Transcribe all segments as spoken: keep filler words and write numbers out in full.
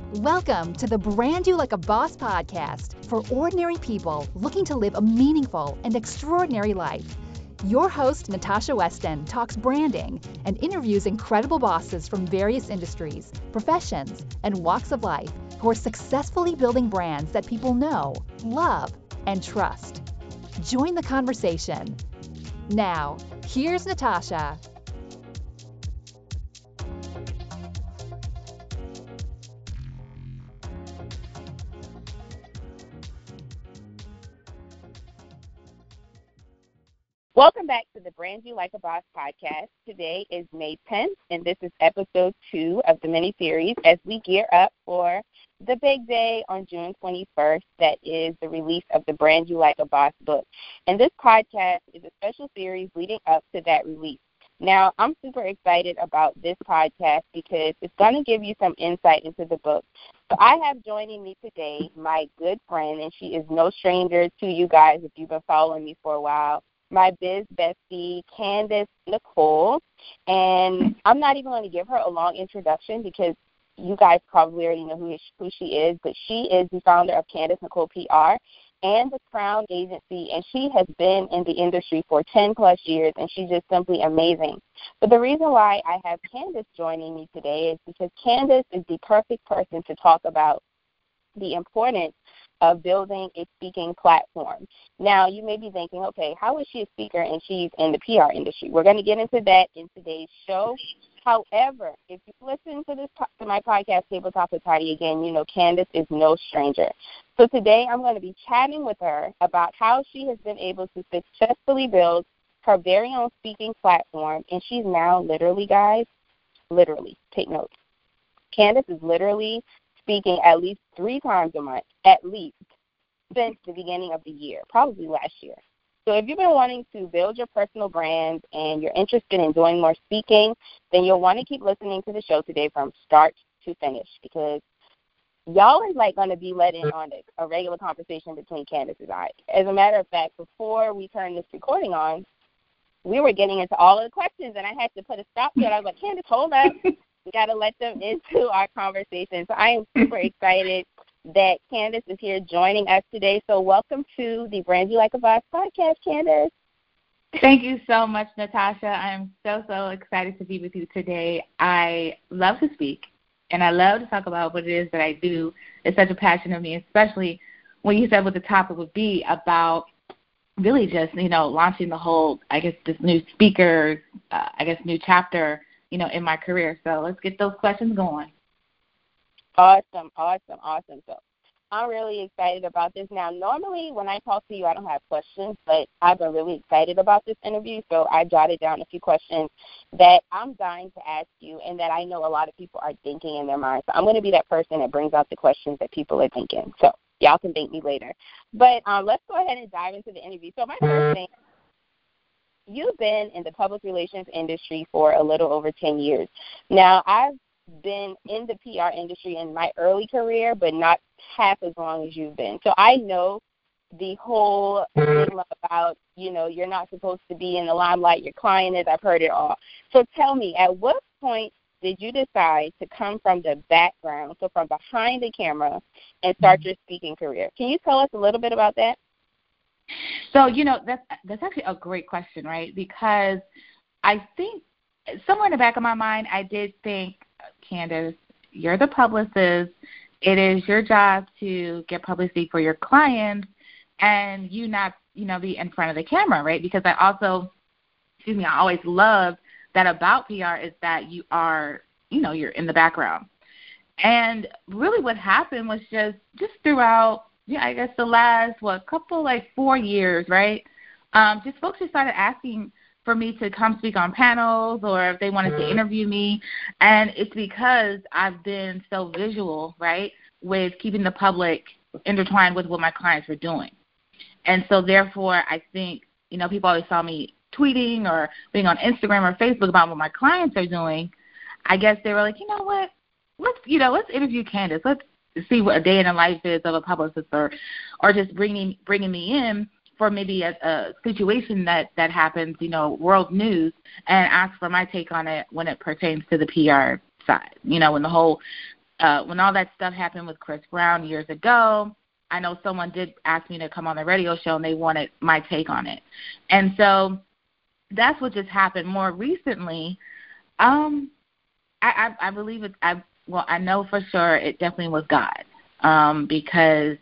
Welcome to the Brand You Like a Boss podcast for ordinary people looking to live a meaningful and extraordinary life. Your host, Natasha Weston, talks branding and interviews incredible bosses from various industries, professions, and walks of life who are successfully building brands that people know, love, and trust. Join the conversation. Now, here's Natasha. Welcome back to the Brand You Like a Boss podcast. Today is May tenth, and this is episode two of the mini-series as we gear up for the big day on June twenty-first, that is the release of the Brand You Like a Boss book. And this podcast is a special series leading up to that release. Now, I'm super excited about this podcast because it's going to give you some insight into the book. So I have joining me today my good friend, and she is no stranger to you guys if you've been following me for a while, my biz bestie, Candace Nicole. And I'm not even going to give her a long introduction because you guys probably already know who, who she is, but she is the founder of Candace Nicole P R and the Crown Agency, and she has been in the industry for ten plus years, and she's just simply amazing. But the reason why I have Candace joining me today is because Candace is the perfect person to talk about the importance of building a speaking platform. Now, you may be thinking, okay, how is she a speaker and she's in the P R industry? We're going to get into that in today's show. However, if you listen to this to my podcast, Tabletop with Toddy, again, you know Candace is no stranger. So today I'm going to be chatting with her about how she has been able to successfully build her very own speaking platform, and she's now literally, guys, literally, take notes. Candace is literally speaking at least three times a month, at least, since the beginning of the year, probably last year. So if you've been wanting to build your personal brand and you're interested in doing more speaking, then you'll want to keep listening to the show today from start to finish, because y'all is like going to be let in on a, a regular conversation between Candace and I. As a matter of fact, before we turned this recording on, we were getting into all of the questions, and I had to put a stop to it. I was like, Candace, hold up. We got to let them into our conversation. So I am super excited that Candace is here joining us today. So welcome to the Brand You Like a Boss podcast, Candace. Thank you so much, Natasha. I'm so, so excited to be with you today. I love to speak, and I love to talk about what it is that I do. It's such a passion of me, especially when you said what the topic would be about really just, you know, launching the whole, I guess, this new speaker, uh, I guess, new chapter, you know, in my career. So let's get those questions going. Awesome, awesome, awesome. So I'm really excited about this. Now, normally when I talk to you, I don't have questions, but I've been really excited about this interview, so I jotted down a few questions that I'm dying to ask you and that I know a lot of people are thinking in their minds. So I'm going to be that person that brings out the questions that people are thinking. So y'all can thank me later. But um, let's go ahead and dive into the interview. So my first thing, you've been in the public relations industry for a little over ten years. Now, I've been in the P R industry in my early career, but not half as long as you've been. So I know the whole stigma about, you know, you're not supposed to be in the limelight, your client is. I've heard it all. So tell me, at what point did you decide to come from the background, so from behind the camera, and start your speaking career? Can you tell us a little bit about that? So, you know, that's, that's actually a great question, right? Because I think somewhere in the back of my mind, I did think, Candace, you're the publicist. It is your job to get publicity for your clients and you not, you know, be in front of the camera, right? Because I also, excuse me, I always loved that about P R is that you are, you know, you're in the background. And really what happened was just, just throughout, yeah, I guess the last, what, couple, like four years, right? Um, just folks just started asking for me to come speak on panels or if they wanted to interview me. And it's because I've been so visual, right, with keeping the public intertwined with what my clients were doing. And so therefore, I think, you know, people always saw me tweeting or being on Instagram or Facebook about what my clients are doing. I guess they were like, you know what, let's, you know, let's interview Candace. Let's see what a day in the life is of a publicist, or, or just bringing, bringing me in for maybe a, a situation that, that happens, you know, world news, and ask for my take on it when it pertains to the P R side, you know, when the whole uh, when all that stuff happened with Chris Brown years ago, I know someone did ask me to come on the radio show, and they wanted my take on it. And so that's what just happened. More recently, um, I, I, I believe it. I well, I know for sure it definitely was God, um, because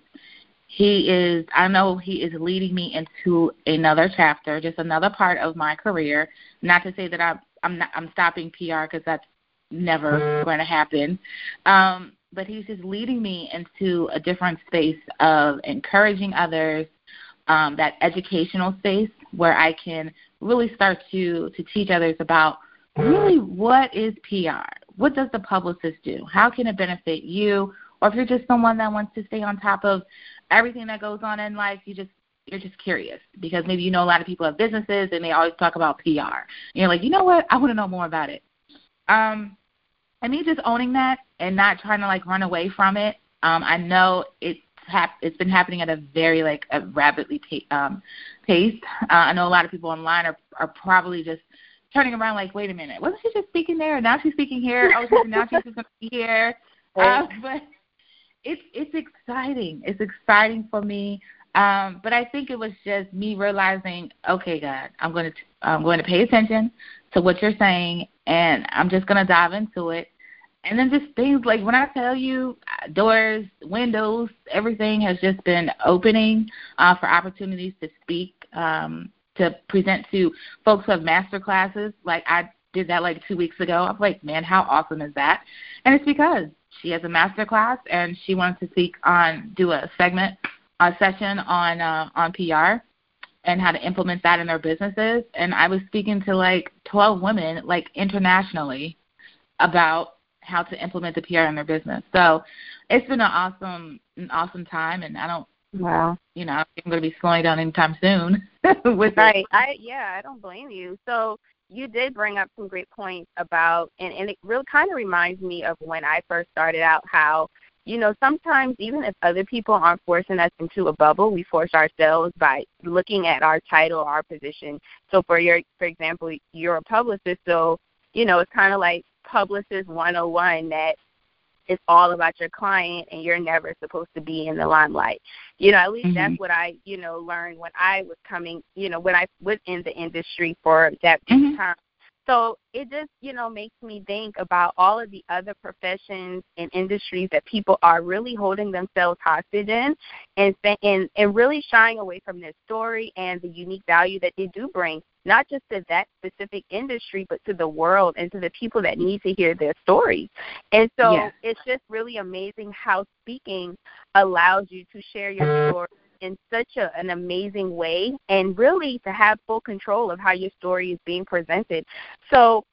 He is. I know He is leading me into another chapter, just another part of my career. Not to say that I'm I'm not I'm stopping P R, because that's never going to happen. Um, but He's just leading me into a different space of encouraging others, um, that educational space where I can really start to to teach others about really what is P R. What does the publicist do? How can it benefit you? Or if you're just someone that wants to stay on top of everything that goes on in life, you just you're just curious because maybe you know a lot of people have businesses and they always talk about P R. And you're like, you know what? I want to know more about it. Um, and me just owning that and not trying to like run away from it. Um, I know it's hap- it's been happening at a very like a rapidly pa- um, pace. Uh, I know a lot of people online are are probably just turning around like, wait a minute, wasn't she just speaking there? Now she's speaking here. Oh, she's, now she's just going to be here. Uh, but it's it's exciting. It's exciting for me. Um, but I think it was just me realizing, okay, God, I'm going to I'm going to pay attention to what you're saying, and I'm just going to dive into it. And then just things like when I tell you doors, windows, everything has just been opening uh, for opportunities to speak, um, to present to folks who have master classes. Like I did that like two weeks ago. I'm like, man, how awesome is that? And it's because she has a master class and she wanted to speak on, do a segment, a session on uh, on P R and how to implement that in their businesses. And I was speaking to like twelve women, like internationally, about how to implement the P R in their business. So it's been an awesome, an awesome time, and I don't, wow, you know, I'm going to be slowing down anytime soon. with right. it. I yeah, I don't blame you. So you did bring up some great points about, and, and it really kind of reminds me of when I first started out, how, you know, sometimes even if other people aren't forcing us into a bubble, we force ourselves by looking at our title, our position. So for your, for example, you're a publicist, so, you know, it's kind of like Publicist one oh one, that it's all about your client and you're never supposed to be in the limelight. You know, at least mm-hmm. that's what I, you know, learned when I was coming, you know, when I was in the industry for that mm-hmm. time. So it just, you know, makes me think about all of the other professions and industries that people are really holding themselves hostage in and, and, and really shying away from their story and the unique value that they do bring, not just to that specific industry, but to the world and to the people that need to hear their stories. And so yes. It's just really amazing how speaking allows you to share your story in such a, an amazing way and really to have full control of how your story is being presented. So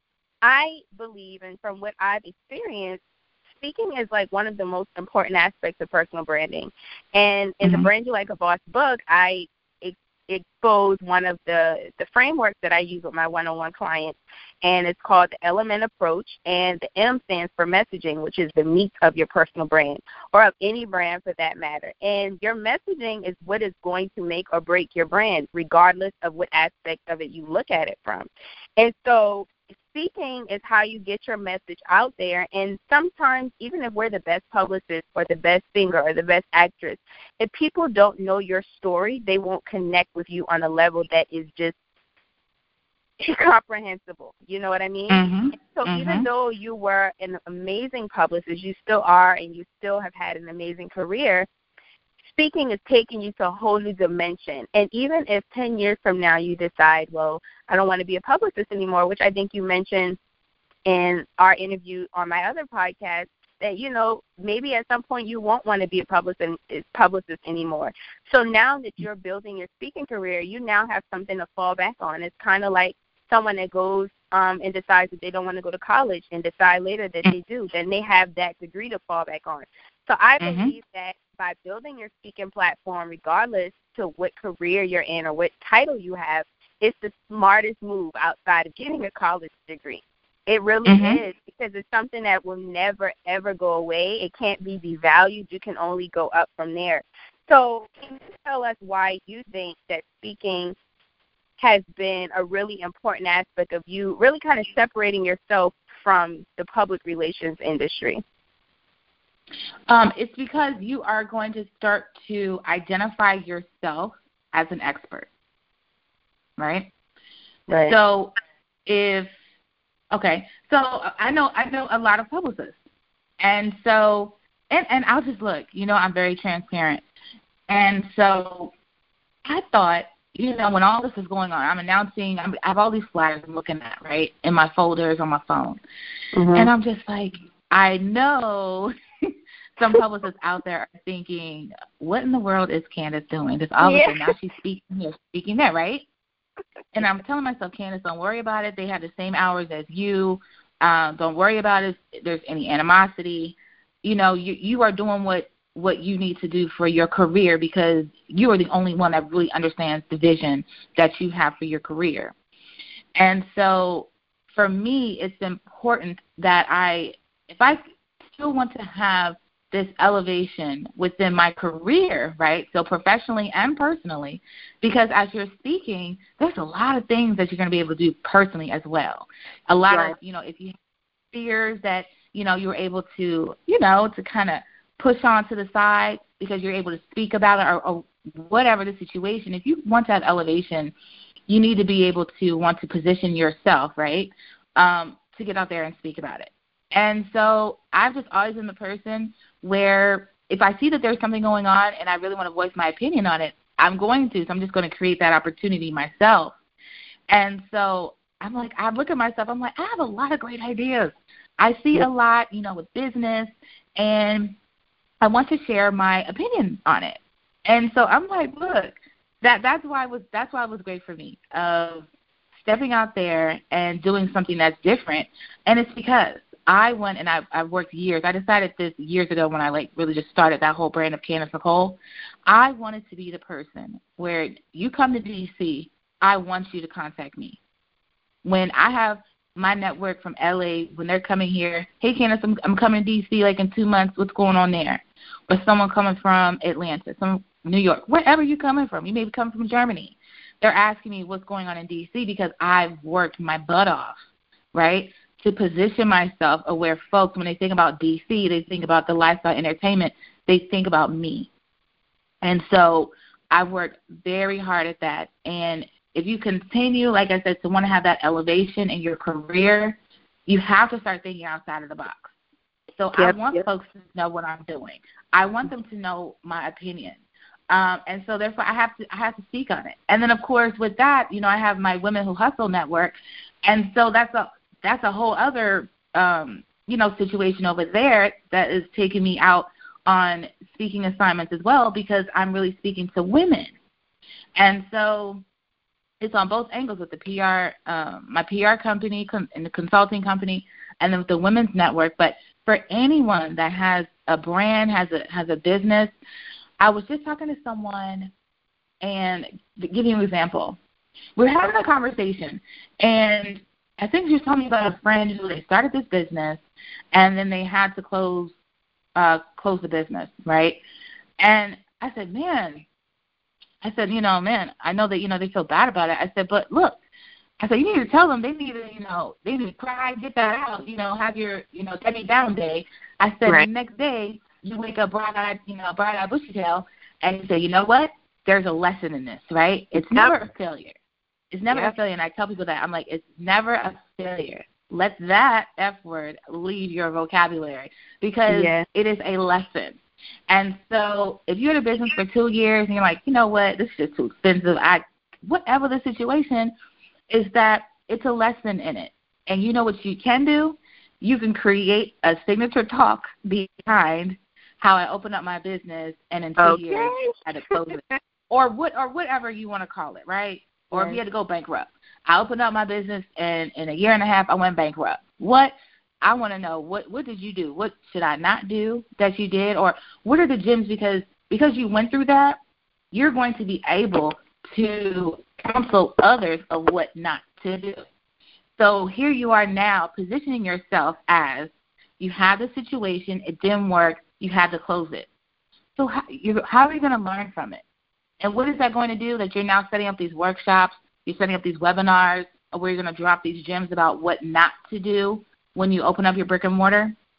I believe, and from what I've experienced, speaking is like one of the most important aspects of personal branding. And in mm-hmm. the Brand You Like a Boss book, I expose one of the, the frameworks that I use with my one-on-one clients, and it's called the Element Approach, and the M stands for messaging, which is the meat of your personal brand, or of any brand for that matter. And your messaging is what is going to make or break your brand, regardless of what aspect of it you look at it from. And so speaking is how you get your message out there, and sometimes even if we're the best publicist or the best singer or the best actress, if people don't know your story, they won't connect with you on a level that is just incomprehensible. You know what I mean? Mm-hmm. So mm-hmm. even though you were an amazing publicist, you still are, and you still have had an amazing career, speaking is taking you to a whole new dimension. And even if ten years from now you decide, well, I don't want to be a publicist anymore, which I think you mentioned in our interview on my other podcast, that, you know, maybe at some point you won't want to be a publicist, publicist anymore. So now that you're building your speaking career, you now have something to fall back on. It's kind of like someone that goes um, and decides that they don't want to go to college and decide later that they do. Then they have that degree to fall back on. So I mm-hmm. believe that by building your speaking platform, regardless to what career you're in or what title you have, it's the smartest move outside of getting a college degree. It really mm-hmm. is, because it's something that will never, ever go away. It can't be devalued. You can only go up from there. So can you tell us why you think that speaking has been a really important aspect of you really kind of separating yourself from the public relations industry? Um, it's because you are going to start to identify yourself as an expert, right? Right. So if okay, so I know I know a lot of publicists, and so and and I'll just look, you know, I'm very transparent, and so I thought, you know, when all this is going on, I'm announcing, I'm, I have all these flyers I'm looking at, right, in my folders on my phone, mm-hmm. and I'm just like, I know. Some publicists out there are thinking, what in the world is Candace doing? Just all of a sudden, now she's speaking here, speaking there, right? And I'm telling myself, Candace, don't worry about it. They have the same hours as you. Um, don't worry about it if there's any animosity. You know, you, you are doing what, what you need to do for your career because you are the only one that really understands the vision that you have for your career. And so for me, it's important that I, if I still want to have this elevation within my career, right, so professionally and personally, because as you're speaking, there's a lot of things that you're going to be able to do personally as well. A lot right. of, you know, if you have fears that, you know, you're able to, you know, to kind of push on to the side because you're able to speak about it or, or whatever the situation, if you want to have elevation, you need to be able to want to position yourself, right, um, to get out there and speak about it. And so I've just always been the person where if I see that there's something going on and I really want to voice my opinion on it, I'm going to. So I'm just going to create that opportunity myself. And so I'm like, I look at myself, I'm like, I have a lot of great ideas. I see a lot, you know, with business, and I want to share my opinion on it. And so I'm like, look, that that's why it was that's why it was great for me of stepping out there and doing something that's different. And it's because I went and I, I've worked years. I decided this years ago when I like really just started that whole brand of Candace Nicole. I wanted to be the person where you come to D C, I want you to contact me. When I have my network from L A, when they're coming here, hey, Candace, I'm, I'm coming to D C like in two months. What's going on there? Or someone coming from Atlanta, some New York, wherever you're coming from. You may be coming from Germany. They're asking me what's going on in D C because I've worked my butt off, right, to position myself where folks, when they think about D C, they think about the lifestyle entertainment, they think about me. And so I've worked very hard at that. And if you continue, like I said, to want to have that elevation in your career, you have to start thinking outside of the box. So yep, I want yep. folks to know what I'm doing. I want them to know my opinion. Um, and so therefore I have to I have to speak on it. And then of course with that, you know, I have my Women Who Hustle network, and so that's a that's a whole other um, you know, situation over there that is taking me out on speaking assignments as well, because I'm really speaking to women. And so it's on both angles with the P R, um, my P R company and the consulting company, and then with the Women's Network. But for anyone that has a brand, has a has a business, I was just talking to someone, and to give you an example, we're having a conversation, and I think she was telling me about a friend who they started this business, and then they had to close uh, close the business, right? And I said, man, I said, you know, man, I know that, you know, they feel bad about it. I said, but look, I said, you need to tell them they need to, you know, they need to cry, get that out, you know, have your, you know, Debbie Down day. I said, right. The next day, you wake up bright-eyed, you know, bright-eyed, bushy-tail, and you say, you know what? There's a lesson in this, right? It's never a failure. It's never yep. a failure. And I tell people that. I'm like, it's never a failure. Let that F word leave your vocabulary, because yes. it is a lesson. And so if you're in a business for two years and you're like, you know what, this is just too expensive, I, whatever the situation, is that it's a lesson in it. And you know what you can do? You can create a signature talk behind how I opened up my business, and in two okay. years I had to close it. Or what, or whatever you want to call it, right? Or yes. if you had to go bankrupt. I opened up my business, and in a year and a half I went bankrupt. What? I want to know, what what did you do? What should I not do that you did? Or what are the gems? Because because you went through that, you're going to be able to counsel others of what not to do. So here you are now positioning yourself as you have the situation, it didn't work, you had to close it. So how, you're, how are you going to learn from it? And what is that going to do that you're now setting up these workshops, you're setting up these webinars where you're going to drop these gems about what not to do when you open up your brick and mortar?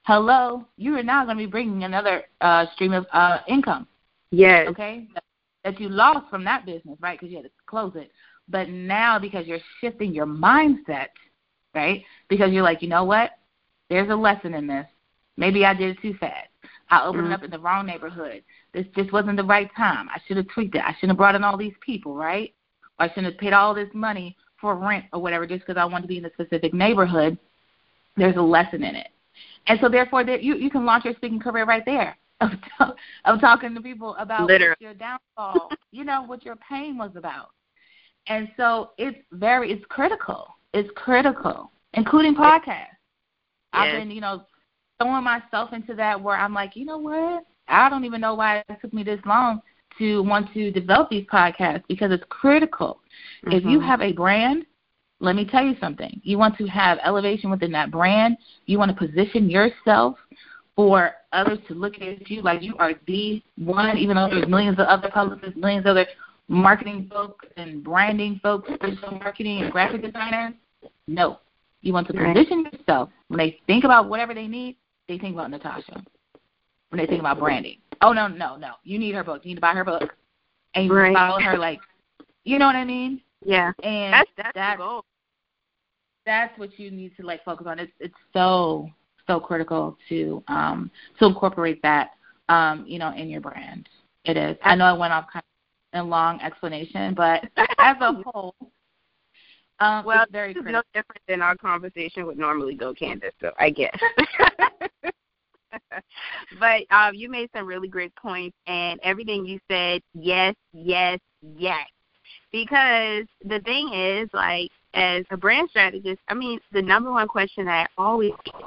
hello, you are now going to be bringing another uh, stream of uh, income. Yes. Okay? That you lost from that business, right, because you had to close it. But now because you're shifting your mindset, right, because you're like, you know what, there's a lesson in this. Maybe I did it too fast. I opened mm-hmm. it up in the wrong neighborhood. This just wasn't the right time. I should have tweaked it. I shouldn't have brought in all these people, right? Or I shouldn't have paid all this money for rent or whatever just because I wanted to be in a specific neighborhood. There's a lesson in it. And so, therefore, there, you, you can launch your speaking career right there of, of talking to people about Literally. your downfall, you know, what your pain was about. And so it's very, it's critical. It's critical, including podcasts. Yes. I've been, you know, throwing myself into that where I'm like, you know what? I don't even know why it took me this long to want to develop these podcasts because it's critical. Mm-hmm. If you have a brand, let me tell you something. You want to have elevation within that brand. You want to position yourself for others to look at you like you are the one, even though there's millions of other publicists, millions of other marketing folks and branding folks, digital marketing and graphic designers. No. You want to position yourself. When they think about whatever they need, they think about Natasha. When they think about branding. Oh, no, no, no. You need her book. You need to buy her book. And you right. follow her like, you know what I mean? Yeah. And that's, that's, that's, the goal. That's what you need to, like, focus on. It's it's so, so critical to um to incorporate that, um, you know, in your brand. It is. I know I went off kind of a long explanation, but as a whole, um, well, it's very this is critical. no different than our conversation would normally go, Candace, so I guess. But um, you made some really great points, and everything you said, yes, yes, yes. Because the thing is, like, as a brand strategist, I mean, the number one question that I always get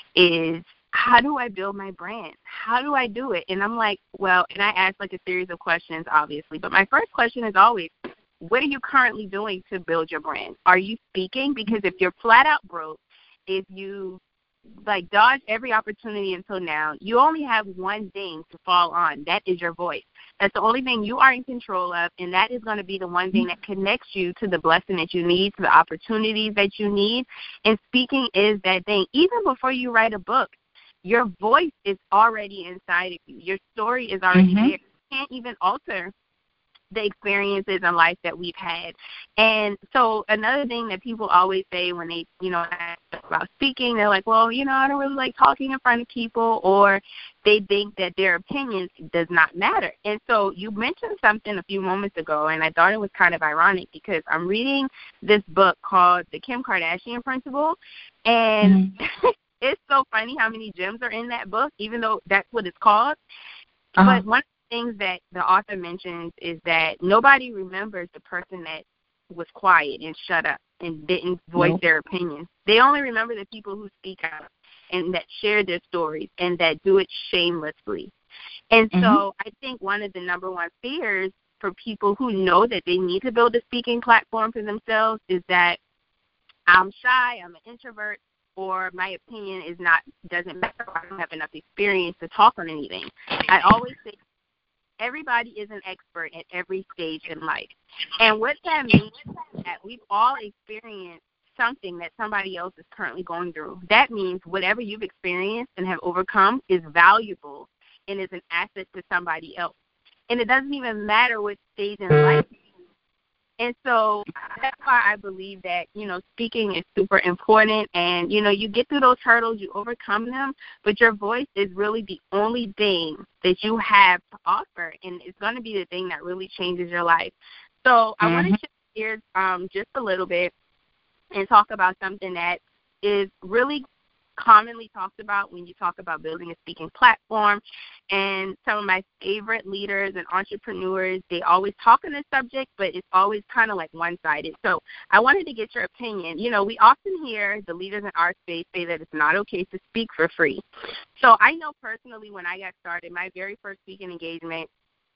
is, how do I build my brand? How do I do it? And I'm like, well, and I ask, like, a series of questions, obviously. But my first question is always, what are you currently doing to build your brand? Are you speaking? Because if you're flat out broke, if you like dodge every opportunity until now, you only have one thing to fall on. That is your voice. That's the only thing you are in control of, and that is going to be the one thing that connects you to the blessing that you need, to the opportunities that you need. And speaking is that thing. Even before you write a book, your voice is already inside of you. Your story is already mm-hmm. there. You can't even alter the experiences in life that we've had. And so another thing that people always say when they, you know, ask about speaking, they're like, well, you know, I don't really like talking in front of people, or they think that their opinion does not matter. And so you mentioned something a few moments ago, and I thought it was kind of ironic because I'm reading this book called The Kim Kardashian Principle, and mm-hmm. it's so funny how many gems are in that book, even though that's what it's called. Uh-huh. But one things that the author mentions is that nobody remembers the person that was quiet and shut up and didn't voice nope. their opinion. They only remember the people who speak out and that share their stories and that do it shamelessly. And mm-hmm. so I think one of the number one fears for people who know that they need to build a speaking platform for themselves is that I'm shy, I'm an introvert, or my opinion is not doesn't matter. I don't have enough experience to talk on anything. I always say everybody is an expert at every stage in life. And what that means is that we've all experienced something that somebody else is currently going through. That means whatever you've experienced and have overcome is valuable and is an asset to somebody else. And it doesn't even matter what stage in life. And so that's why I believe that, you know, speaking is super important. And, you know, you get through those hurdles, you overcome them, but your voice is really the only thing that you have to offer. And it's going to be the thing that really changes your life. So mm-hmm. I want to shift gears um, just a little bit and talk about something that is really commonly talked about when you talk about building a speaking platform. And some of my favorite leaders and entrepreneurs, they always talk on this subject, but it's always kind of like one-sided. So I wanted to get your opinion. You know, we often hear the leaders in our space say that it's not okay to speak for free. So I know personally when I got started, my very first speaking engagement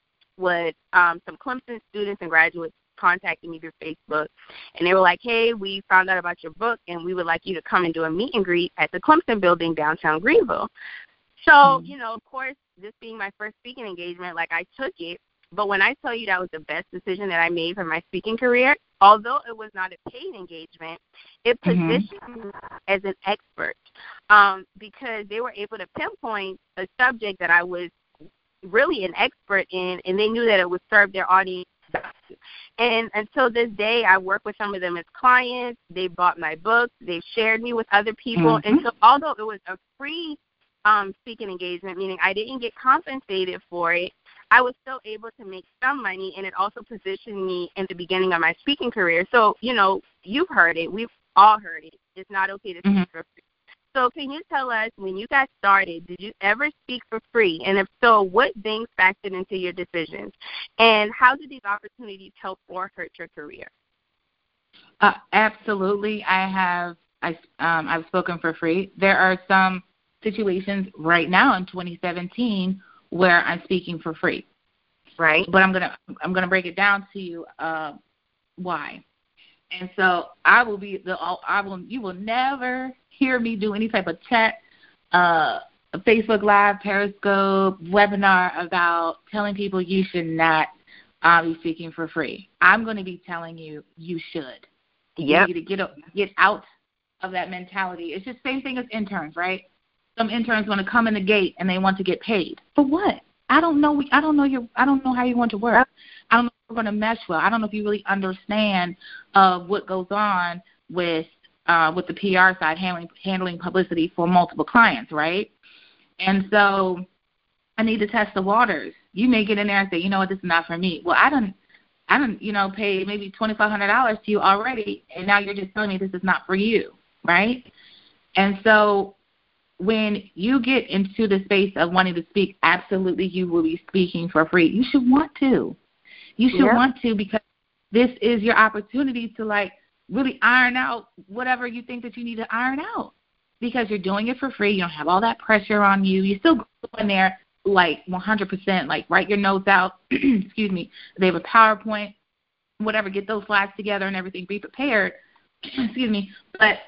was um, some Clemson students and graduates contacted me through Facebook, and they were like, hey, we found out about your book, and we would like you to come and do a meet and greet at the Clemson building downtown Greenville. So, mm-hmm. you know, of course, this being my first speaking engagement, like I took it, but when I tell you that was the best decision that I made for my speaking career, although it was not a paid engagement, it positioned mm-hmm. me as an expert. um, because they were able to pinpoint a subject that I was really an expert in, and they knew that it would serve their audience. And until this day, I work with some of them as clients. They bought my books. They've shared me with other people. Mm-hmm. And so although it was a free um, speaking engagement, meaning I didn't get compensated for it, I was still able to make some money, and it also positioned me in the beginning of my speaking career. So, you know, you've heard it. We've all heard it. It's not okay to speak mm-hmm. for free. So can you tell us, when you got started, did you ever speak for free? And if so, what things factored into your decisions? And how did these opportunities help or hurt your career? Uh, absolutely. I have I, um, I've spoken for free. There are some situations right now in twenty seventeen where I'm speaking for free. Right. But I'm gonna I'm gonna break it down to you uh, why. And so I will be the I will you will never hear me do any type of chat, uh, Facebook Live, Periscope, webinar about telling people you should not uh, be speaking for free. I'm going to be telling you you should. Yep. You need to get, get out of that mentality. It's just the same thing as interns, right? Some interns want to come in the gate and they want to get paid. For what? I don't know. I don't know your. I don't know how you want to work. I don't know if we're going to mesh well. I don't know if you really understand uh, what goes on with uh, with the P R side, handling handling publicity for multiple clients, right? And so I need to test the waters. You may get in there and say, you know what, this is not for me. Well, I don't, I don't, you know, pay maybe twenty five hundred dollars to you already, and now you're just telling me this is not for you, right? And so when you get into the space of wanting to speak, absolutely you will be speaking for free. You should want to. You should yep. want to, because this is your opportunity to, like, really iron out whatever you think that you need to iron out, because you're doing it for free. You don't have all that pressure on you. You still go in there, like, one hundred percent, like, write your notes out. Excuse me. They have a PowerPoint, whatever, get those slides together and everything, be prepared. Excuse me. But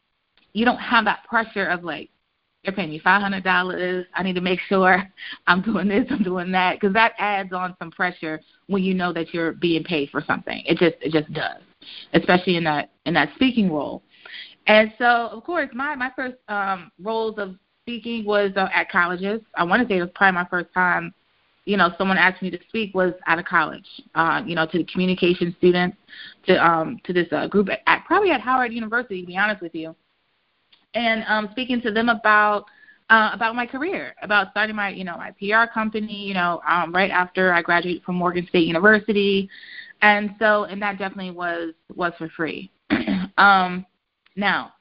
you don't have that pressure of, like, they're paying me five hundred dollars. I need to make sure I'm doing this, I'm doing that, because that adds on some pressure when you know that you're being paid for something. It just it just does, especially in that in that speaking role. And so, of course, my my first um, roles of speaking was uh, at colleges. I want to say it was probably my first time, you know, someone asked me to speak was out of college. Uh, you know, to the communication students, to um to this uh, group at probably at Howard University, to be honest with you. And um, speaking to them about uh, about my career, about starting my, you know, my P R company, you know, um, right after I graduated from Morgan State University. And so, and that definitely was, was for free. um, now,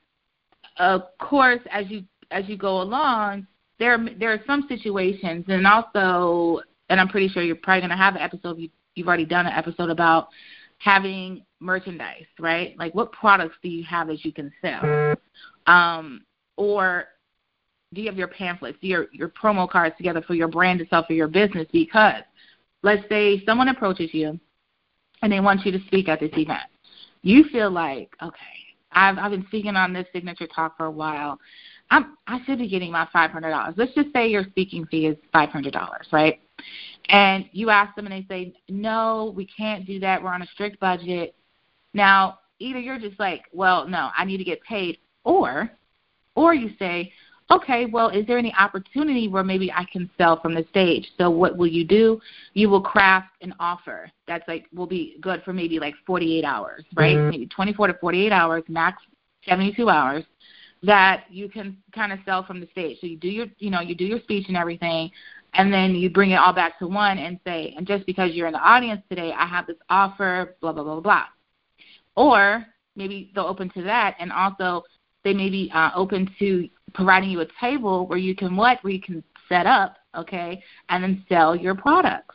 of course, as you as you go along, there there are some situations, and also, and I'm pretty sure you're probably going to have an episode, you, you've already done an episode about having merchandise, right? Like, what products do you have that you can sell? Um, or do you have your pamphlets, your your promo cards together for your brand to sell for your business? Because let's say someone approaches you and they want you to speak at this event. You feel like, okay, I've I've been speaking on this signature talk for a while. I'm I should be getting my five hundred dollars. Let's just say your speaking fee is five hundred dollars, right? And you ask them and they say, no, we can't do that. We're on a strict budget. Now, either you're just like, well, no, I need to get paid. Or, or you say, okay, well, is there any opportunity where maybe I can sell from the stage? So what will you do? You will craft an offer that's like will be good for maybe like forty-eight hours, right? Mm-hmm. Maybe twenty-four to forty-eight hours, max seventy-two hours, that you can kind of sell from the stage. So you do your, you know, you do your speech and everything, and then you bring it all back to one and say, and just because you're in the audience today, I have this offer, blah, blah, blah, blah. Or maybe they'll open to that, and also they may be uh, open to providing you a table where you can what? Where you can set up, okay, and then sell your products.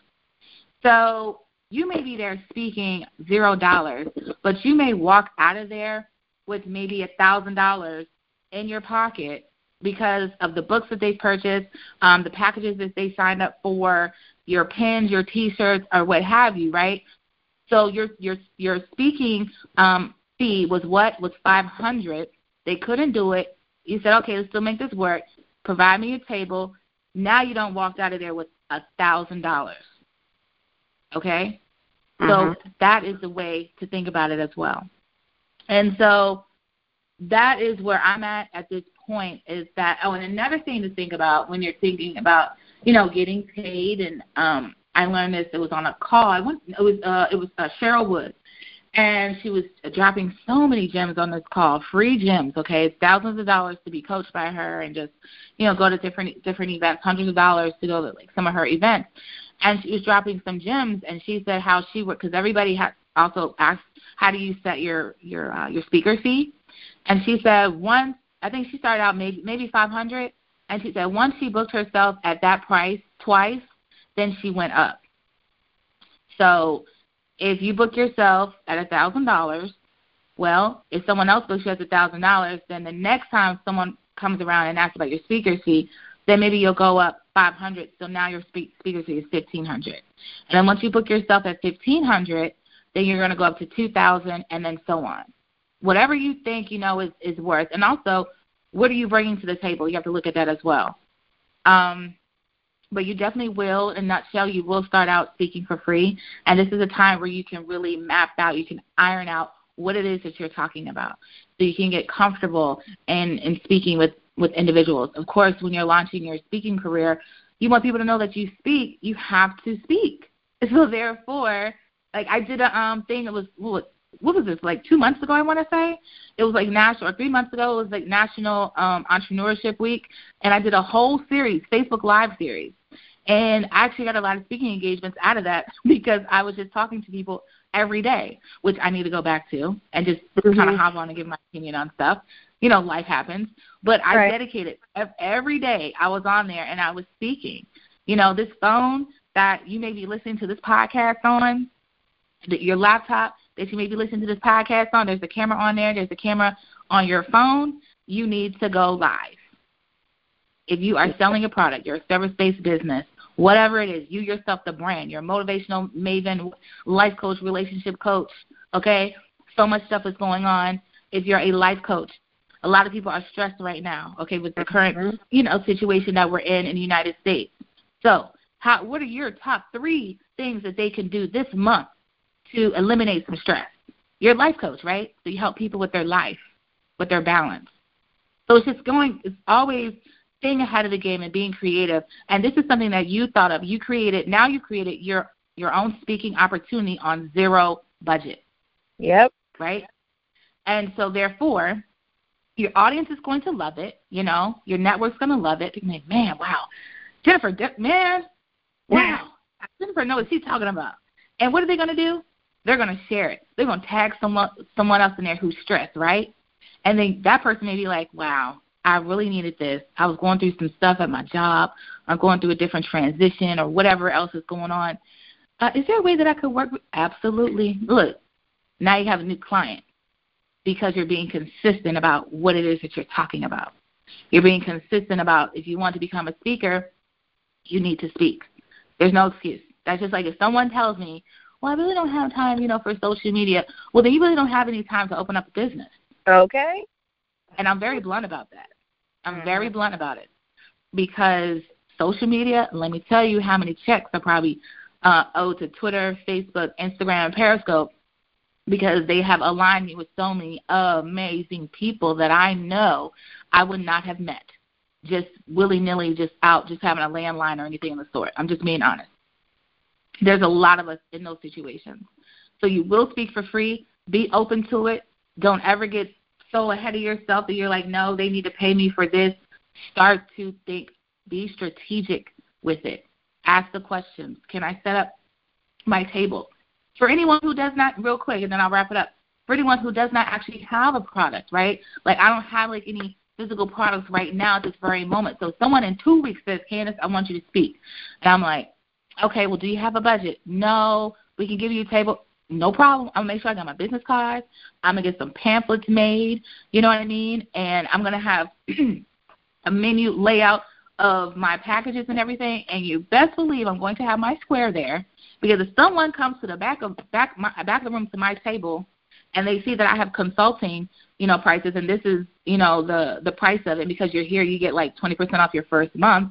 So you may be there speaking zero dollars, but you may walk out of there with maybe a thousand dollars in your pocket because of the books that they purchased, um, the packages that they signed up for, your pins, your T-shirts, or what have you, right? So your your your speaking um, fee was what? Was five hundred dollars. They couldn't do it. You said, okay, let's still make this work. Provide me a table. Now you don't walk out of there with a thousand dollars. Okay? Mm-hmm. So that is the way to think about it as well. And so that is where I'm at at this point is that, oh, and another thing to think about when you're thinking about, you know, getting paid, and um, I learned this, it was on a call. I went, it was, uh, it was uh, Cheryl Wood, and she was dropping so many gems on this call, free gems, okay? It's thousands of dollars to be coached by her and just, you know, go to different different events, hundreds of dollars to go to, like, some of her events. And she was dropping some gems, and she said how she would, because everybody had also asked, how do you set your your uh, your speaker fee? And she said once, I think she started out maybe maybe five hundred dollars, and she said once she booked herself at that price twice, then she went up. So if you book yourself at one thousand dollars, well, if someone else books you at one thousand dollars, then the next time someone comes around and asks about your speaker fee, then maybe you'll go up five hundred dollars, so now your speaker fee is fifteen hundred dollars. And then once you book yourself at fifteen hundred dollars, then you're going to go up to two thousand dollars, and then so on. Whatever you think, you know, is, is worth. And also, what are you bringing to the table? You have to look at that as well. Um, but you definitely will, in a nutshell, you will start out speaking for free. And this is a time where you can really map out, you can iron out what it is that you're talking about. So you can get comfortable in, in speaking with, with individuals. Of course, when you're launching your speaking career, you want people to know that you speak. You have to speak. So therefore, like I did a um thing, it was, what, what was this, like two months ago, I want to say? It was like national, or three months ago, it was like National um, Entrepreneurship Week, and I did a whole series, Facebook Live series. And I actually got a lot of speaking engagements out of that because I was just talking to people every day, which I need to go back to and just mm-hmm. kind of hop on and give my opinion on stuff. You know, life happens. But I right. dedicated every day I was on there and I was speaking. You know, this phone that you may be listening to this podcast on, your laptop that you may be listening to this podcast on, there's a camera on there, there's a camera on your phone, you need to go live. If you are selling a product, you're a service-based business, whatever it is, you yourself, the brand, you're a motivational maven, life coach, relationship coach, okay? So much stuff is going on. If you're a life coach, a lot of people are stressed right now, okay, with the current, you know, situation that we're in in the United States. So how, what are your top three things that they can do this month to eliminate some stress? You're a life coach, right? So you help people with their life, with their balance. So it's just going, it's always staying ahead of the game and being creative. And this is something that you thought of. You created, now you created your, your own speaking opportunity on zero budget. Yep. Right? And so therefore, your audience is going to love it. You know, your network's going to love it. They're going to be like, man, wow. Jennifer, man, wow. Jennifer knows what she's talking about. And what are they going to do? They're going to share it. They're going to tag someone someone else in there who's stressed, right? And then that person may be like, wow, I really needed this. I was going through some stuff at my job. I'm going through a different transition or whatever else is going on. Uh, is there a way that I could work with? Absolutely. Look, now you have a new client because you're being consistent about what it is that you're talking about. You're being consistent about if you want to become a speaker, you need to speak. There's no excuse. That's just like if someone tells me, well, I really don't have time, you know, for social media. Well, then you really don't have any time to open up a business. Okay. And I'm very blunt about that. I'm mm-hmm. very blunt about it because social media, let me tell you how many checks are probably uh, owed to Twitter, Facebook, Instagram, and Periscope because they have aligned me with so many amazing people that I know I would not have met just willy-nilly, just out, just having a landline or anything of the sort. I'm just being honest. There's a lot of us in those situations. So you will speak for free. Be open to it. Don't ever get so ahead of yourself that you're like, no, they need to pay me for this. Start to think. Be strategic with it. Ask the questions. Can I set up my table? For anyone who does not, real quick, and then I'll wrap it up. For anyone who does not actually have a product, right? Like I don't have like any physical products right now at this very moment. So someone in two weeks says, Candace, I want you to speak. And I'm like, okay, well, do you have a budget? No, we can give you a table. No problem. I'm going to make sure I got my business cards. I'm going to get some pamphlets made. You know what I mean? And I'm going to have a menu layout of my packages and everything. And you best believe I'm going to have my square there because if someone comes to the back of back my back of the room to my table and they see that I have consulting, you know, prices, and this is, you know, the, the price of it because you're here, you get like twenty percent off your first month.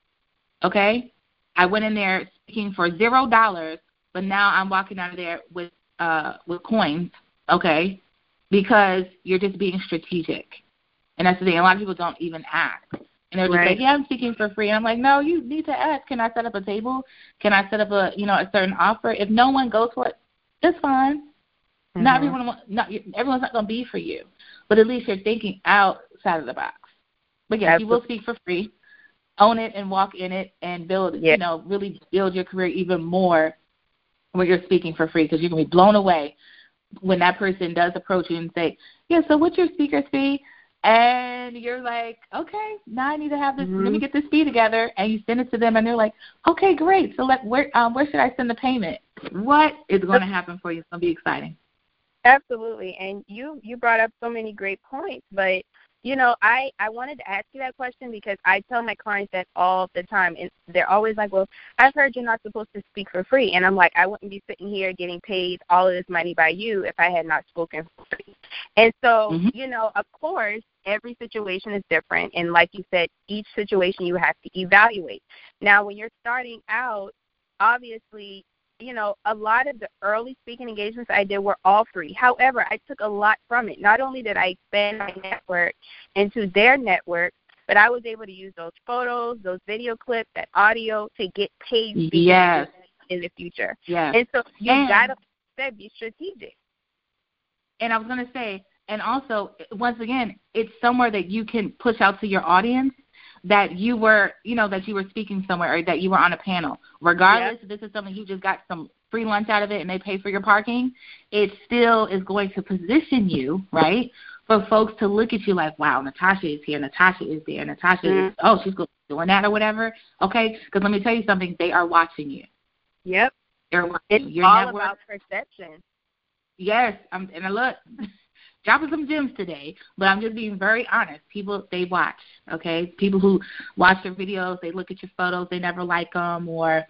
Okay? I went in there speaking for zero dollars, but now I'm walking out of there with uh, with coins, okay, because you're just being strategic. And that's the thing. A lot of people don't even ask. And they're just Right. like, yeah, I'm speaking for free. And I'm like, no, you need to ask. Can I set up a table? Can I set up a, you know, a certain offer? If no one goes for it, it's fine. Mm-hmm. Not everyone, not everyone's not going to be for you. But at least you're thinking outside of the box. But, yes, Absolutely. You will speak for free. Own it and walk in it and build, yeah. you know, really build your career even more when you're speaking for free, because you're going to be blown away when that person does approach you and say, yeah, so what's your speaker's fee? And you're like, okay, now I need to have this. Mm-hmm. Let me get this fee together. And you send it to them, and they're like, okay, great. So let where um, where should I send the payment? What is going to happen for you? It's going to be exciting. Absolutely. And you you brought up so many great points, but you know, I, I wanted to ask you that question because I tell my clients that all the time, and they're always like, well, I've heard you're not supposed to speak for free. And I'm like, I wouldn't be sitting here getting paid all of this money by you if I had not spoken for free. And so, mm-hmm. you know, of course, every situation is different. And like you said, each situation you have to evaluate. Now, when you're starting out, obviously, you know, a lot of the early speaking engagements I did were all free. However, I took a lot from it. Not only did I expand my network into their network, but I was able to use those photos, those video clips, that audio to get paid speaking yes. in the future. Yes. And so you got to be strategic. And I was going to say, and also, once again, it's somewhere that you can push out to your audience that you were, you know, that you were speaking somewhere or that you were on a panel. Regardless yep. if this is something you just got some free lunch out of it and they pay for your parking, it still is going to position you, right, for folks to look at you like, wow, Natasha is here, Natasha is there, Natasha mm-hmm. is, oh, she's doing that or whatever. Okay, because let me tell you something, they are watching you. Yep. They're watching it's your all network. About perception. Yes, I'm, and I look. Dropping some gems today, but I'm just being very honest. People, they watch, okay? People who watch your videos, they look at your photos, they never like them, or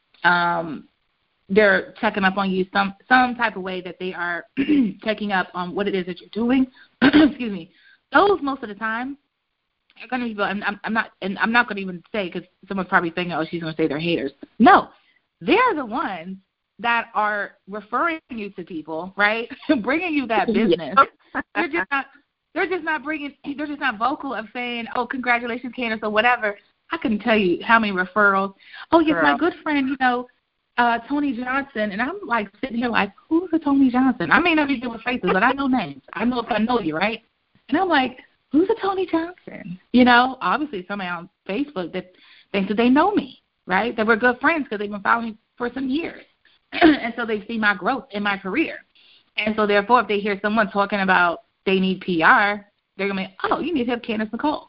um, they're checking up on you some some type of way that they are checking up on what it is that you're doing. Excuse me. Those most of the time are going to be. I'm, I'm not, and I'm not going to even say because someone's probably thinking, oh, she's going to say they're haters. No, they're the ones that are referring you to people, right? Bringing you that business. They're just not. They're just not bringing. They're just not vocal of saying, "Oh, congratulations, Candace," or whatever. I couldn't tell you how many referrals. Oh, yes, Girl. my good friend, you know, uh, Tony Johnson, and I'm like sitting here like, who's a Tony Johnson? I may not be good with faces, but I know names. I know if I know you, right? And I'm like, who's a Tony Johnson? You know, obviously somebody on Facebook that thinks that they know me, right? That we're good friends because they've been following me for some years. And so they see my growth in my career. And so, therefore, if they hear someone talking about they need P R, they're going to be, oh, you need to have Candace Nicole.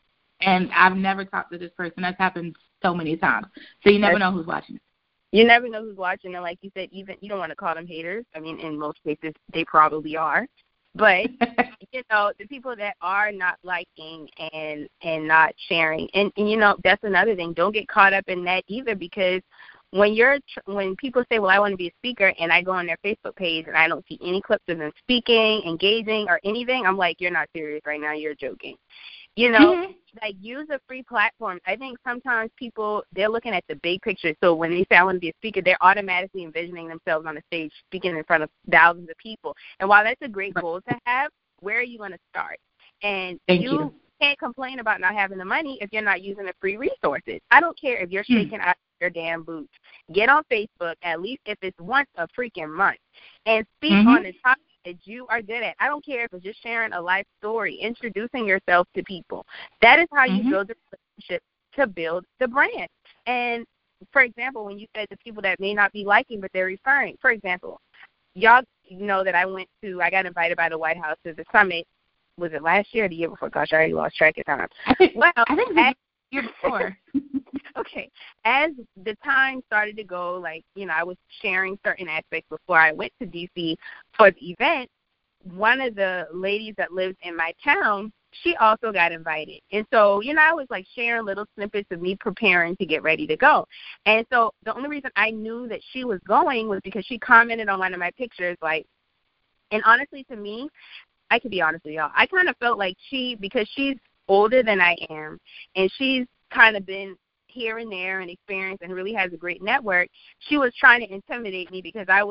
And I've never talked to this person. That's happened so many times. So you never know who's watching. You never know who's watching. And like you said, even you don't want to call them haters. I mean, in most cases, they probably are. But, you know, the people that are not liking and, and not sharing. And, and, you know, that's another thing. Don't get caught up in that either because when you're when people say, well, I want to be a speaker, and I go on their Facebook page and I don't see any clips of them speaking, engaging, or anything, I'm like, you're not serious right now. You're joking. You know, mm-hmm. like use a free platform. I think sometimes people, they're looking at the big picture. So when they say I want to be a speaker, they're automatically envisioning themselves on the stage speaking in front of thousands of people. And while that's a great goal to have, where are you going to start? And Thank you, you can't complain about not having the money if you're not using the free resources. I don't care if you're shaking mm. out your damn boots. Get on Facebook, at least if it's once a freaking month, and speak mm-hmm. on the topic that you are good at. I don't care if it's just sharing a life story, introducing yourself to people. That is how mm-hmm. you build the relationship to build the brand. And, for example, when you said the people that may not be liking but they're referring, for example, y'all know that I went to, I got invited by the White House to the summit. Was it last year or the year before? Gosh, I already lost track of time. I think, well, I think it was the year before. Okay. As the time started to go, like, you know, I was sharing certain aspects before I went to D C for the event. One of the ladies that lives in my town, she also got invited. And so, you know, I was, like, sharing little snippets of me preparing to get ready to go. And so the only reason I knew that she was going was because she commented on one of my pictures, like, and honestly, to me, I could be honest with y'all, I kind of felt like she, because she's older than I am, and she's kind of been here and there and experienced and really has a great network, she was trying to intimidate me because I was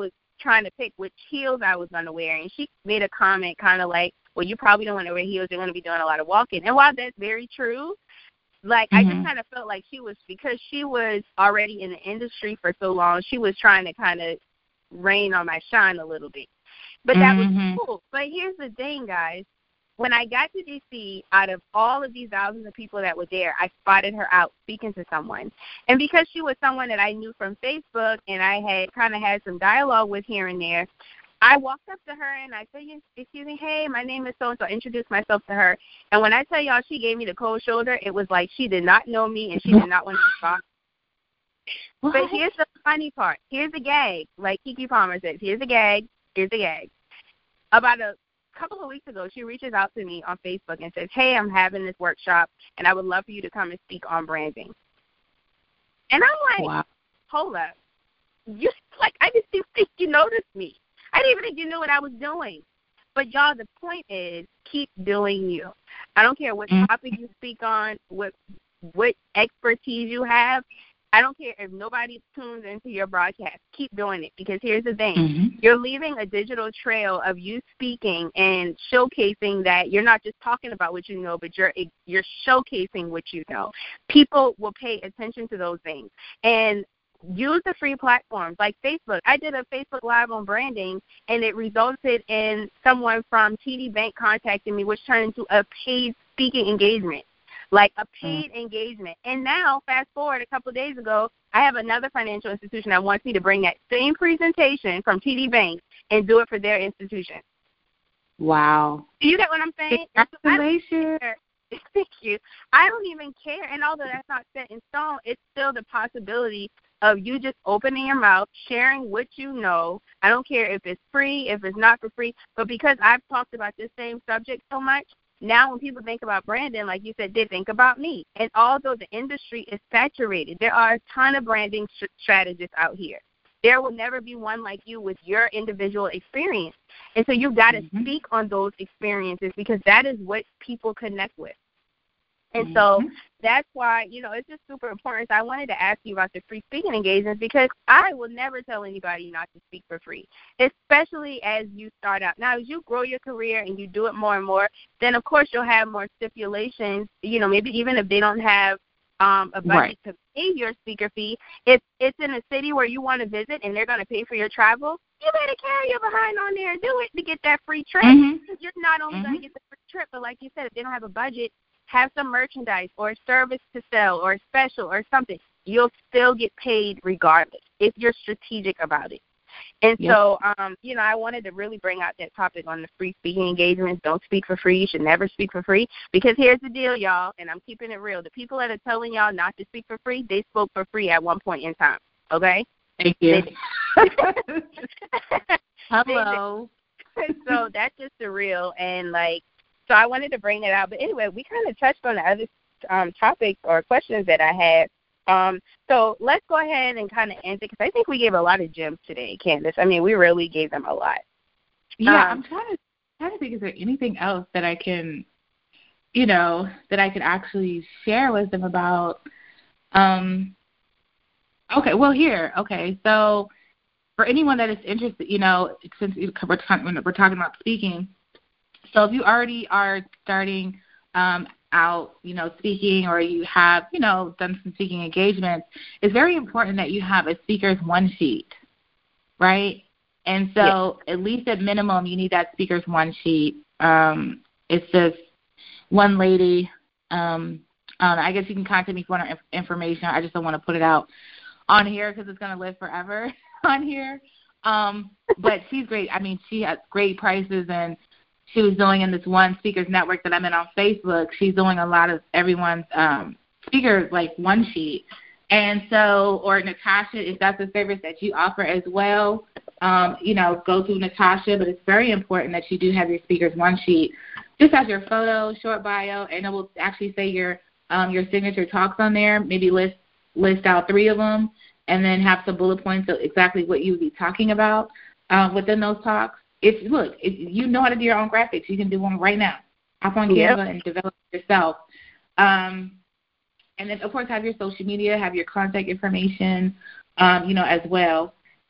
trying to pick which heels I was going to wear. And she made a comment kind of like, well, you probably don't want to wear heels. You're going to be doing a lot of walking. And while that's very true, like, mm-hmm. I just kind of felt like she was, because she was already in the industry for so long, she was trying to kind of rain on my shine a little bit. But that mm-hmm. was cool. But here's the thing, guys. When I got to D C, out of all of these thousands of people that were there, I spotted her out speaking to someone. And because she was someone that I knew from Facebook and I had kind of had some dialogue with here and there, I walked up to her and I said, excuse me, hey, my name is so-and-so. I introduced myself to her. And when I tell y'all she gave me the cold shoulder, it was like she did not know me and she did not want to talk. What? But here's the funny part. Here's the gag. Like Keke Palmer says, here's the gag. Here's the gag. About a couple of weeks ago, she reaches out to me on Facebook and says, hey, I'm having this workshop, and I would love for you to come and speak on branding. And I'm like, wow. Hold up. You, like, I just didn't think you noticed me. I didn't even think you knew what I was doing. But, y'all, the point is, keep doing you. I don't care what mm-hmm. topic you speak on, what what expertise you have. I don't care if nobody tunes into your broadcast. Keep doing it, because here's the thing. Mm-hmm. You're leaving a digital trail of you speaking and showcasing that you're not just talking about what you know, but you're you're showcasing what you know. People will pay attention to those things. And use the free platforms like Facebook. I did a Facebook Live on branding, and it resulted in someone from T D Bank contacting me, which turned into a paid speaking engagement. Like a paid mm. engagement. And now, fast forward a couple of days ago, I have another financial institution that wants me to bring that same presentation from T D Bank and do it for their institution. Wow. Do you get what I'm saying? Congratulations. Thank you. I don't even care. And although that's not set in stone, it's still the possibility of you just opening your mouth, sharing what you know. I don't care if it's free, if it's not for free. But because I've talked about this same subject so much, now when people think about branding, like you said, they think about me. And although the industry is saturated, there are a ton of branding sh- strategists out here. There will never be one like you with your individual experience. And so you've got to mm-hmm. speak on those experiences, because that is what people connect with. And mm-hmm. so that's why, you know, it's just super important. So I wanted to ask you about the free speaking engagements, because I will never tell anybody not to speak for free, especially as you start out. Now, as you grow your career and you do it more and more, then, of course, you'll have more stipulations, you know, maybe even if they don't have um, a budget right. to pay your speaker fee. If it's in a city where you want to visit and they're going to pay for your travel, you better carry your behind on there and do it to get that free trip. Mm-hmm. You're not only mm-hmm. going to get the free trip, but like you said, if they don't have a budget, have some merchandise or a service to sell or a special or something. You'll still get paid regardless if you're strategic about it. And yep. so, um, you know, I wanted to really bring out that topic on the free speaking engagements. Don't speak for free. You should never speak for free, because here's the deal, y'all, and I'm keeping it real. The people that are telling y'all not to speak for free, they spoke for free at one point in time, okay? Thank you. Hello. So that's just the real, and, like, so I wanted to bring that out. But anyway, we kind of touched on the other um, topics or questions that I had. Um, so let's go ahead and kind of end it, because I think we gave a lot of gems today, Candace. I mean, we really gave them a lot. Yeah, um, I'm trying to trying to think, is there anything else that I can, you know, that I could actually share with them about? Um, okay, well, here, okay, so for anyone that is interested, you know, since we're talking, we're talking about speaking, so if you already are starting um, out, you know, speaking, or you have, you know, done some speaking engagements, it's very important that you have a speaker's one sheet, right? And so yeah. at least at minimum, you need that speaker's one sheet. Um, it's just one lady. Um, um, I guess you can contact me for more information. I just don't want to put it out on here because it's going to live forever on here. Um, but she's great. I mean, she has great prices, and she was doing in this one speakers network that I'm in on Facebook. She's doing a lot of everyone's um, speakers, like one sheet. And so, or Natasha, if that's a service that you offer as well, um, you know, go through Natasha. But it's very important that you do have your speakers one sheet. Just have your photo, short bio, and it will actually say your um, your signature talks on there. Maybe list list out three of them, and then have some bullet points of exactly what you would be talking about um, within those talks. If look, if you know how to do your own graphics, you can do one right now. Hop on Canva yep. and develop it yourself. Um, and then, of course, have your social media, have your contact information, um, you know, as well.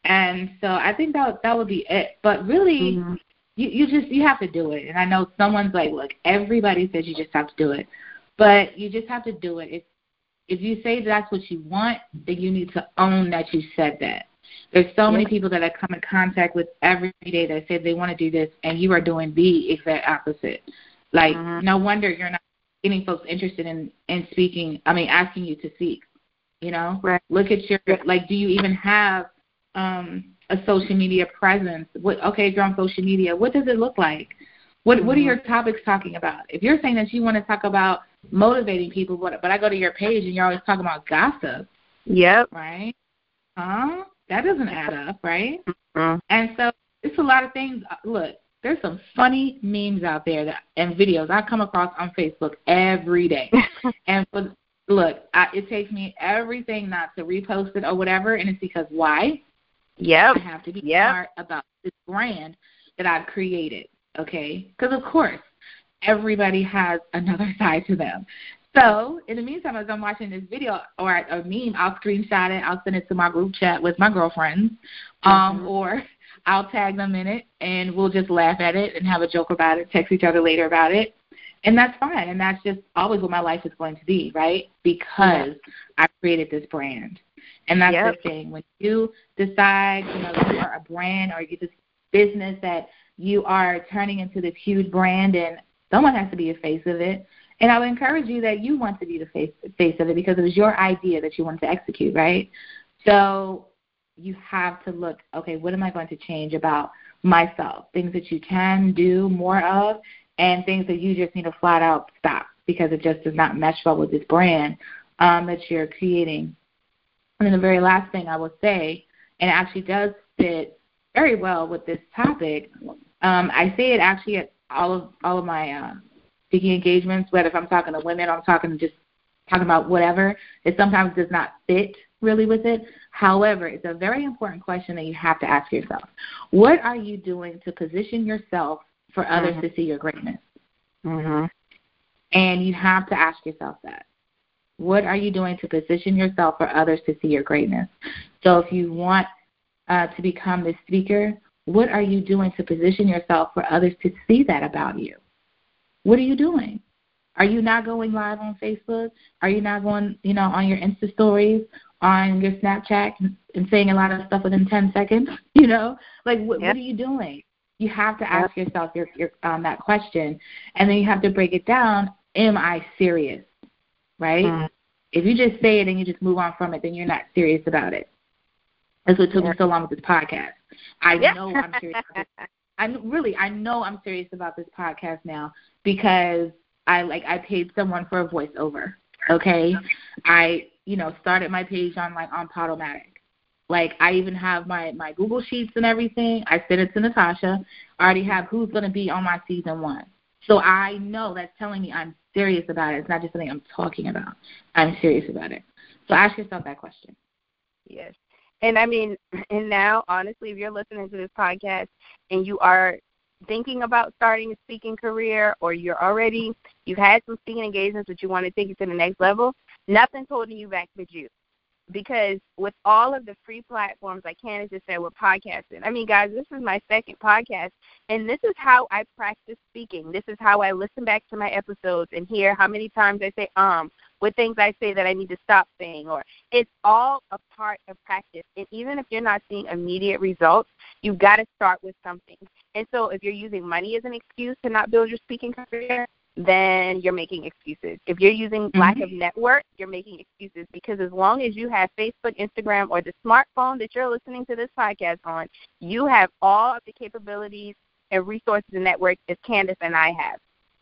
And so I think that that would be it. But really, mm-hmm. you, you just you have to do it. And I know someone's like, look, everybody says you just have to do it. But you just have to do it. If, if you say that's what you want, then you need to own that you said that. There's so yeah. many people that I come in contact with every day that say they want to do this, and you are doing the exact opposite. Like, mm-hmm. no wonder you're not getting folks interested in, in speaking, I mean, asking you to speak, you know? Right. Look at your, like, do you even have um, a social media presence? What, okay, if you're on social media, what does it look like? What mm-hmm. What are your topics talking about? If you're saying that you want to talk about motivating people, but, but I go to your page and you're always talking about gossip. Yep. Right? Huh? That doesn't add up, right? Mm-hmm. And so it's a lot of things. Look, there's some funny memes out there that, and videos I come across on Facebook every day. and for, look, I, it takes me everything not to repost it or whatever, and it's because why? Yep. I have to be yep. smart about this brand that I've created, okay? Because, of course, everybody has another side to them. So, in the meantime, as I'm watching this video or a meme, I'll screenshot it. I'll send it to my group chat with my girlfriends, um, mm-hmm. or I'll tag them in it, and we'll just laugh at it and have a joke about it, text each other later about it. And that's fine. And that's just always what my life is going to be, right? Because yep. I created this brand. And that's yep. the thing. When you decide, you know, you are a brand or you this business that you are turning into this huge brand, and someone has to be the face of it. And I would encourage you that you want to be the face, face of it because it was your idea that you wanted to execute, right? So you have to look, okay, what am I going to change about myself? Things that you can do more of and things that you just need to flat out stop because it just does not mesh well with this brand um, that you're creating. And then the very last thing I will say, and it actually does fit very well with this topic, um, I say it actually at all of all of my uh, speaking engagements, whether if I'm talking to women or I'm talking just talking about whatever, it sometimes does not fit really with it. However, it's a very important question that you have to ask yourself. What are you doing to position yourself for others mm-hmm. to see your greatness? Mm-hmm. And you have to ask yourself that. What are you doing to position yourself for others to see your greatness? So if you want uh, to become this speaker, what are you doing to position yourself for others to see that about you? What are you doing? Are you not going live on Facebook? Are you not going, you know, on your Insta stories, on your Snapchat, and saying a lot of stuff within ten seconds? You know, like what, yep. what are you doing? You have to ask yep. yourself your, your, um, that question, and then you have to break it down. Am I serious? Right? Mm. If you just say it and you just move on from it, then you're not serious about it. That's what took yeah. me so long with this podcast. I yeah. know I'm serious about this. I really, I know I'm serious about this podcast now because I like I paid someone for a voiceover. Okay, I you know started my page on like on Podomatic. Like I even have my my Google Sheets and everything. I sent it to Natasha. I already have who's going to be on my season one. So I know that's telling me I'm serious about it. It's not just something I'm talking about. I'm serious about it. So ask yourself that question. Yes. And I mean, and now, honestly, if you're listening to this podcast and you are thinking about starting a speaking career or you're already, you've had some speaking engagements but you want to take it to the next level, nothing's holding you back but you. Because with all of the free platforms, like Candace just said, we're podcasting. I mean, guys, this is my second podcast, and this is how I practice speaking. This is how I listen back to my episodes and hear how many times I say um, what things I say that I need to stop saying. Or it's all a part of practice. And even if you're not seeing immediate results, you've got to start with something. And so if you're using money as an excuse to not build your speaking career, then you're making excuses. If you're using mm-hmm. lack of network, you're making excuses because as long as you have Facebook, Instagram, or the smartphone that you're listening to this podcast on, you have all of the capabilities and resources and networks as Candace and I have.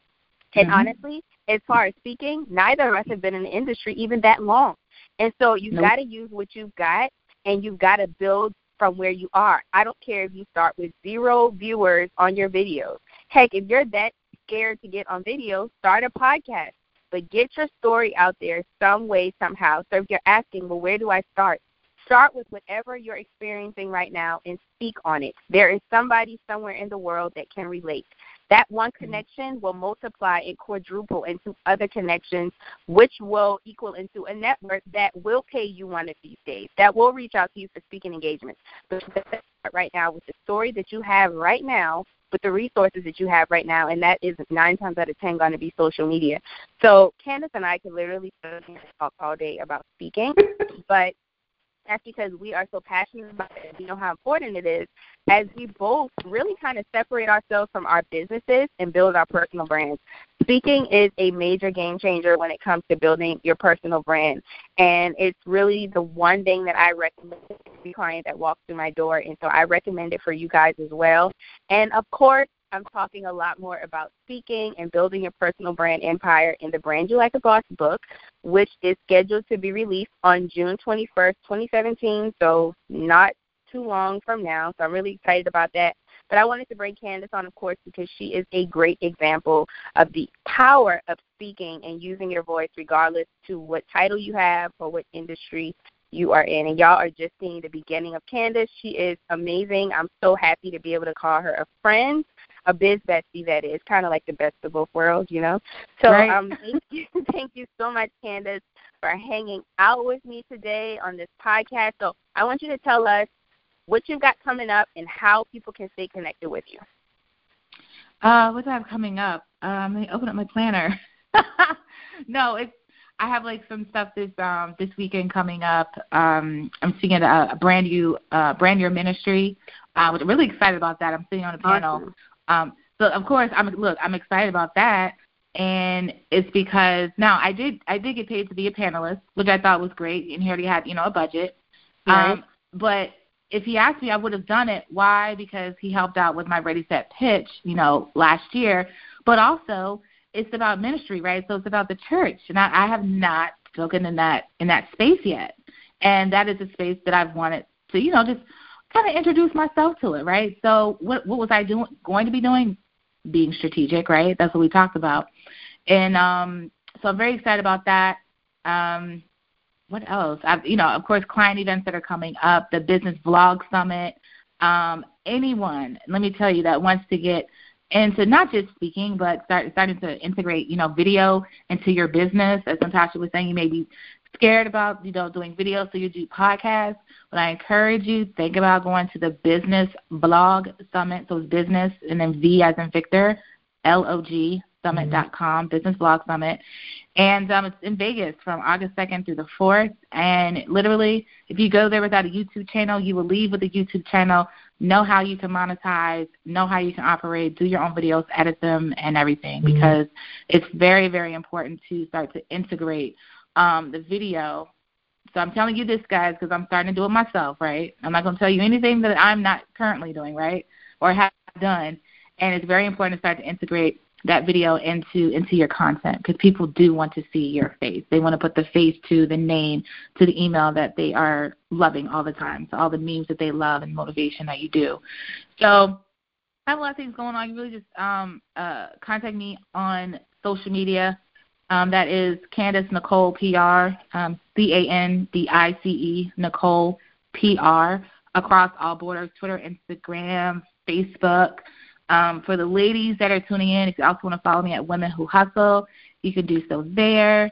And mm-hmm. honestly, as far as speaking, neither of us have been in the industry even that long. And so you've nope. got to use what you've got, and you've got to build from where you are. I don't care if you start with zero viewers on your videos. Heck, if you're that scared to get on video, start a podcast. But get your story out there some way, somehow. So if you're asking, well, where do I start? Start with whatever you're experiencing right now and speak on it. There is somebody somewhere in the world that can relate. that one connection will multiply and quadruple into other connections, which will equal into a network that will pay you one of these days, that will reach out to you for speaking engagements. But right now, with the story that you have right now, with the resources that you have right now, and that is nine times out of ten going to be social media. So Candace and I could literally talk all day about speaking, but that's because we are so passionate about it. We know how important it is, as we both really kind of separate ourselves from our businesses and build our personal brands. Speaking is a major game changer when it comes to building your personal brand, and it's really the one thing that I recommend to every client that walks through my door, and so I recommend it for you guys as well. And, of course, I'm talking a lot more about speaking and building your personal brand empire in the Brand You Like a Boss book, which is scheduled to be released on June twenty-first, twenty seventeen, so not too long from now. So I'm really excited about that. But I wanted to bring Candace on, of course, because she is a great example of the power of speaking and using your voice regardless to what title you have or what industry you are in. And y'all are just seeing the beginning of Candace. She is amazing. I'm so happy to be able to call her a friend, a biz bestie, that is, kind of like the best of both worlds, you know. So right. um, thank you, thank you so much, Candace, for hanging out with me today on this podcast. So I want you to tell us what you've got coming up and how people can stay connected with you. Uh, what do I have coming up? Um, let me open up my planner. no, it's I have like some stuff this um this weekend coming up. Um, I'm seeing a, a brand new uh, brand new ministry. Uh, which I'm really excited about that. I'm sitting on a panel. Awesome. Um, so of course I'm look I'm excited about that, and it's because now I did I did get paid to be a panelist, which I thought was great, and he already had you know a budget. Right. Um, but if he asked me, I would have done it. Why? Because he helped out with my Ready Set Pitch, you know, last year. But also, it's about ministry, right? So it's about the church, and I, I have not spoken in that in that space yet. And that is a space that I've wanted to, you know, just kind of introduce myself to it, right? So what what was I doing? Going to be doing? Being strategic, right? That's what we talked about. And um, so I'm very excited about that. Um, what else? I've, you know, of course, client events that are coming up, the Business Vlog Summit. Um, anyone, let me tell you, that wants to get into not just speaking, but start starting to integrate, you know, video into your business. As Natasha was saying, you may be scared about, you know, doing video, so you do podcasts. But I encourage you, think about going to the Business Vlog Summit. So it's business and then V as in Victor, L O G, summit dot com, mm-hmm. Business Vlog Summit. And um, it's in Vegas from August second through the fourth. And literally, if you go there without a YouTube channel, you will leave with a YouTube channel, know how you can monetize, know how you can operate, do your own videos, edit them, and everything. Mm-hmm. Because it's very, very important to start to integrate um, the video. So I'm telling you this, guys, because I'm starting to do it myself, right? I'm not going to tell you anything that I'm not currently doing, right, or have done. And it's very important to start to integrate that video into into your content, because people do want to see your face. They want to put the face to the name, to the email that they are loving all the time, to all the memes that they love and motivation that you do. So I have a lot of things going on. You really just um, uh, contact me on social media. Um, that is Candice Nicole P R, um, C A N D I C E, Nicole P R, across all borders, Twitter, Instagram, Facebook. Um, for the ladies that are tuning in, if you also want to follow me at Women Who Hustle, you can do so there.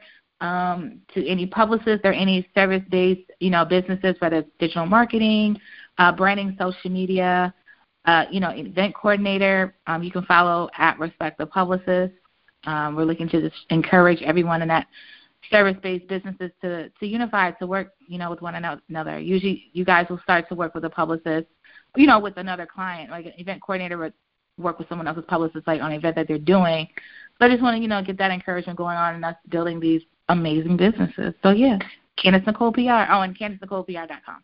Um, to any publicists or any service-based, you know, businesses, whether it's digital marketing, uh, branding, social media, uh, you know, event coordinator, um, you can follow at Respect the Publicist. Um, we're looking to just encourage everyone in that service-based businesses to, to unify, to work, you know, with one another. Usually you guys will start to work with a publicist, you know, with another client, like an event coordinator would work with someone else's publicist, like on an event that they're doing. So I just want to, you know, get that encouragement going on and us building these amazing businesses. So, yeah, Candice Nicole P R. Oh, and Candice Nicole P R dot com.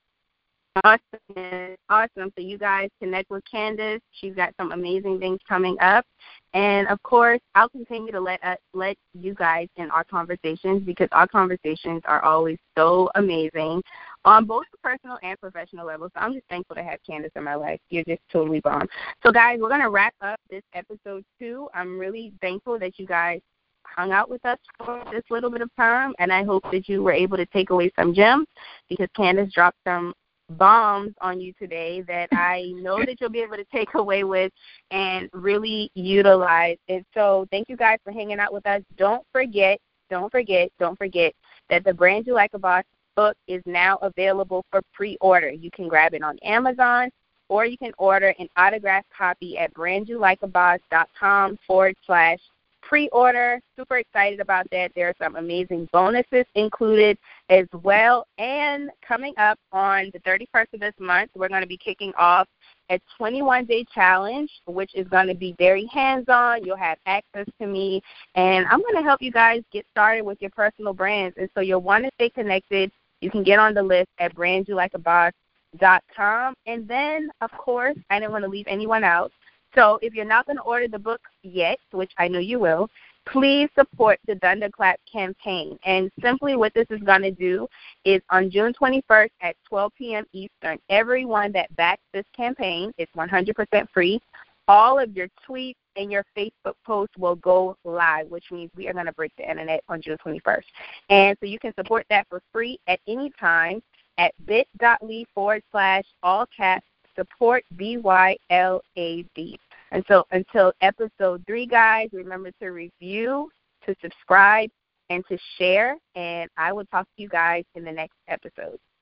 Awesome. Awesome. So you guys connect with Candice. She's got some amazing things coming up. And, of course, I'll continue to let uh, let you guys in our conversations, because our conversations are always so amazing on both the personal and professional levels. So I'm just thankful to have Candice in my life. You're just totally bomb. So, guys, we're going to wrap up this episode two. I'm really thankful that you guys hung out with us for this little bit of time, and I hope that you were able to take away some gems, because Candice dropped some bombs on you today that I know that you'll be able to take away with and really utilize. And so thank you guys for hanging out with us. Don't forget, don't forget, don't forget that the Brand You Like a Boss book is now available for pre-order. You can grab it on Amazon, or you can order an autographed copy at brandyoulikeaboss.com forward slash pre-order. Super excited about that. There are some amazing bonuses included as well. And coming up on the thirty-first of this month, we're going to be kicking off a twenty-one day challenge, which is going to be very hands-on. You'll have access to me, and I'm going to help you guys get started with your personal brands. And so you'll want to stay connected. You can get on the list at brandyoulikeaboss dot com. And then, of course, I didn't want to leave anyone out. So if you're not going to order the book yet, which I know you will, please support the Thunderclap campaign. And simply what this is going to do is on June twenty-first at twelve p.m. Eastern, everyone that backs this campaign, it's one hundred percent free. All of your tweets and your Facebook posts will go live, which means we are going to break the internet on June twenty-first. And so you can support that for free at any time at bit.ly forward slash all caps support B Y L A D. And so until episode three, guys, remember to review, to subscribe, and to share. And I will talk to you guys in the next episode.